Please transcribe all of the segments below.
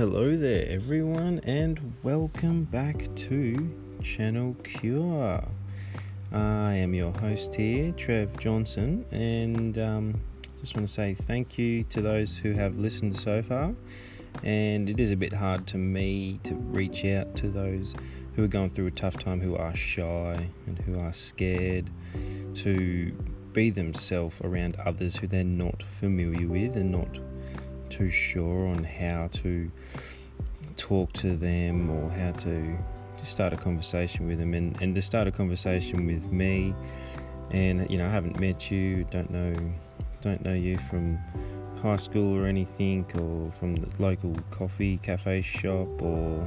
Hello there everyone, and welcome back to Channel Cure. I am your host here, Trev Johnson, and just want to say thank you to those who have listened so far. And it is a bit hard to me to reach out to those who are going through a tough time, who are shy and who are scared to be themselves around others who they're not familiar with and not too sure on how to talk to them or how to start a conversation with them, and to start a conversation with me. And I haven't met you, don't know you from high school or anything, or from the local cafe shop, or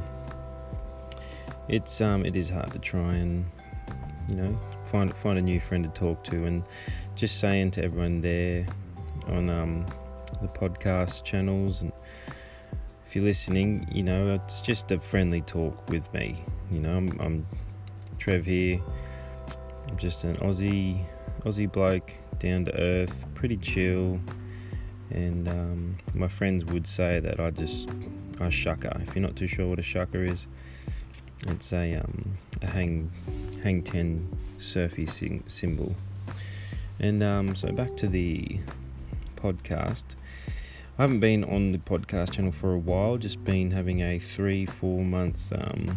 it is hard to try and find a new friend to talk to. And just saying to everyone there on the podcast channels, and if you're listening, it's just a friendly talk with me. I'm Trev here. I'm just an Aussie bloke, down to earth, pretty chill, and my friends would say that I shucker. If you're not too sure what a shucker is, it's a hang 10 surfy symbol. And so back to the podcast. I haven't been on the podcast channel for a while, just been having a 3-4 month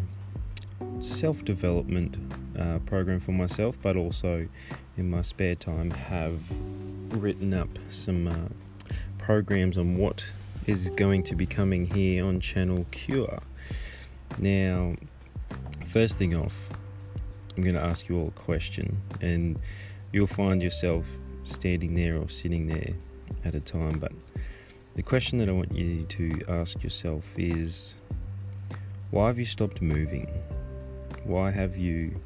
self-development program for myself, but also in my spare time have written up some programs on what is going to be coming here on Channel Cure. Now, first thing off, I'm going to ask you all a question, and you'll find yourself standing there or sitting there at a time, but the question that I want you to ask yourself is, why have you stopped moving? Why have you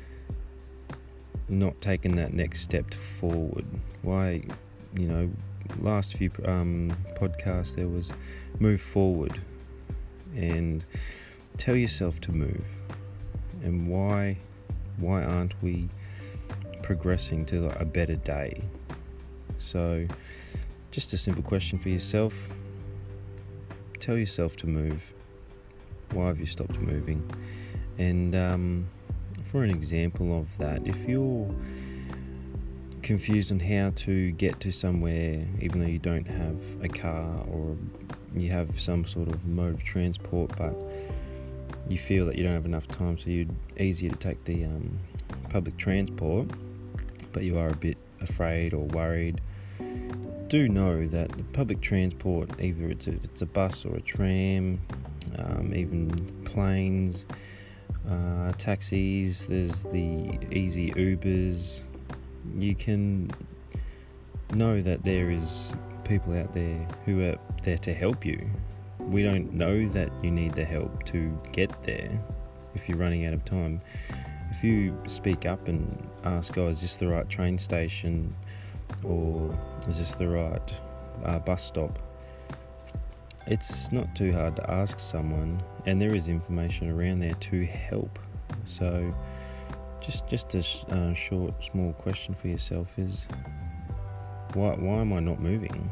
not taken that next step forward? Why, last few podcasts there was move forward, and tell yourself to move. And why aren't we progressing to a better day? So just a simple question for yourself. Tell yourself to move. Why have you stopped moving? And for an example of that, if you're confused on how to get to somewhere, even though you don't have a car, or you have some sort of mode of transport, but you feel that you don't have enough time, so you're easier to take the public transport, but you are a bit afraid or worried, do know that the public transport, either it's a bus or a tram, even planes, taxis, there's the easy Ubers, you can know that there is people out there who are there to help you. We don't know that you need the help to get there if you're running out of time. If you speak up and ask, is this the right train station, or is this the right bus stop? It's not too hard to ask someone, and there is information around there to help. So just a short, small question for yourself is, why am I not moving?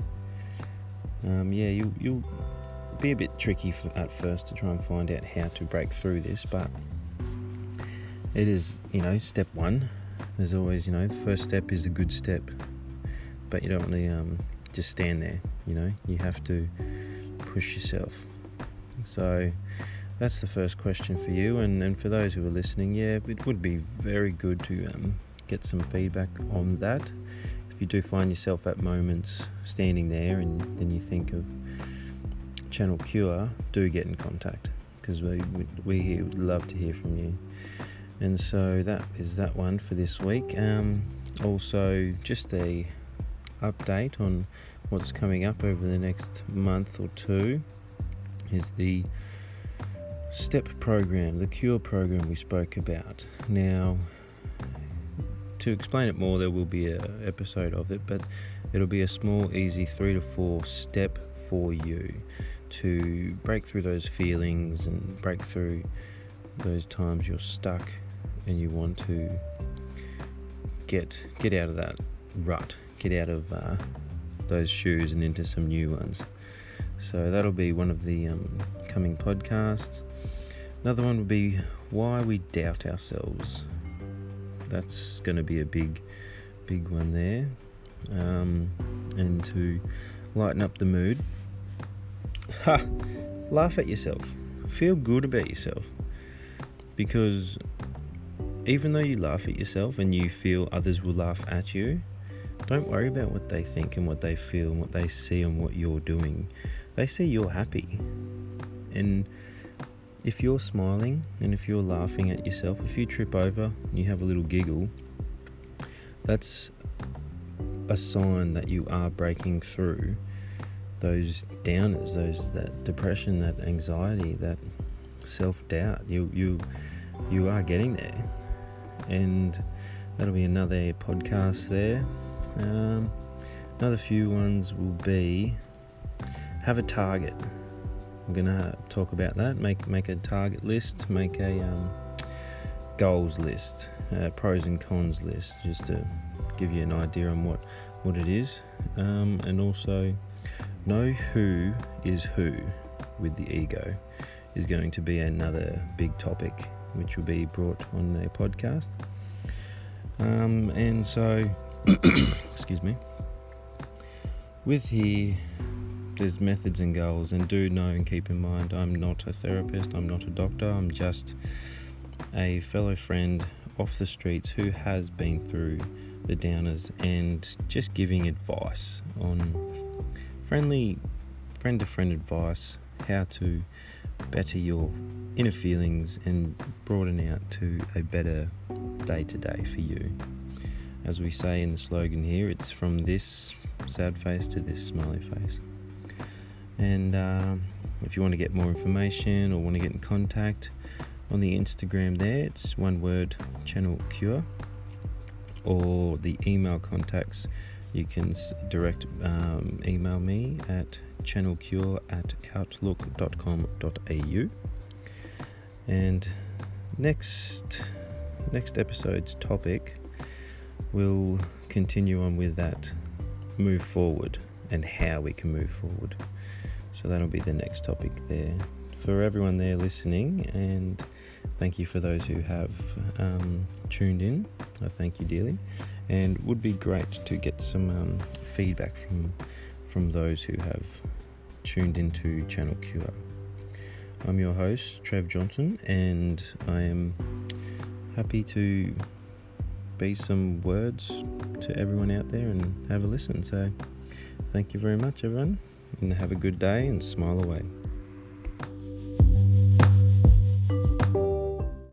You'll be a bit tricky at first to try and find out how to break through this, but it is, step one. There's always, the first step is a good step, but you don't want to just stand there. You have to push yourself. So that's the first question for you, and for those who are listening, it would be very good to get some feedback on that. If you do find yourself at moments standing there and then you think of Channel Cure, do get in contact, because we here would love to hear from you. And so that is that one for this week. Also, just a update on what's coming up over the next month or two is the STEP program, the Cure program we spoke about. Now, to explain it more, there will be an episode of it, but it'll be a small, easy 3 to 4 step for you to break through those feelings and break through those times you're stuck and you want to get out of that rut, get out of those shoes and into some new ones. So that'll be one of the coming podcasts. Another one would be why we doubt ourselves. That's going to be a big one there. And to lighten up the mood, laugh at yourself. Feel good about yourself. Because even though you laugh at yourself and you feel others will laugh at you, don't worry about what they think and what they feel and what they see and what you're doing. They see you're happy. And if you're smiling and if you're laughing at yourself, if you trip over and you have a little giggle, that's a sign that you are breaking through those downers, that depression, that anxiety, that self-doubt. You are getting there. And that'll be another podcast there. Another few ones will be have a target. I'm gonna talk about that. Make a target list. Make a goals list, pros and cons list, just to give you an idea on what it is. And also know who is who with the ego is going to be another big topic, which will be brought on the podcast. And so, excuse me. With here, there's methods and goals, and do know and keep in mind, I'm not a therapist, I'm not a doctor, I'm just a fellow friend off the streets who has been through the downers and just giving advice on friend-to-friend advice, how to better your inner feelings and broaden out to a better day-to-day for you. As we say in the slogan here, it's from this sad face to this smiley face. And if you want to get more information or want to get in contact, on the Instagram there, it's one word, Channel Cure, or the email contacts, you can direct email me at channelcure@outlook.com.au. And next episode's topic, we'll continue on with that move forward and how we can move forward. So that'll be the next topic there. For everyone there listening, and thank you for those who have tuned in. I thank you dearly, and it would be great to get some feedback from those who have tuned into Channel Cure. I'm your host, Trev Johnson, and I am happy to be some words to everyone out there and have a listen. So thank you very much, everyone, and have a good day and smile away.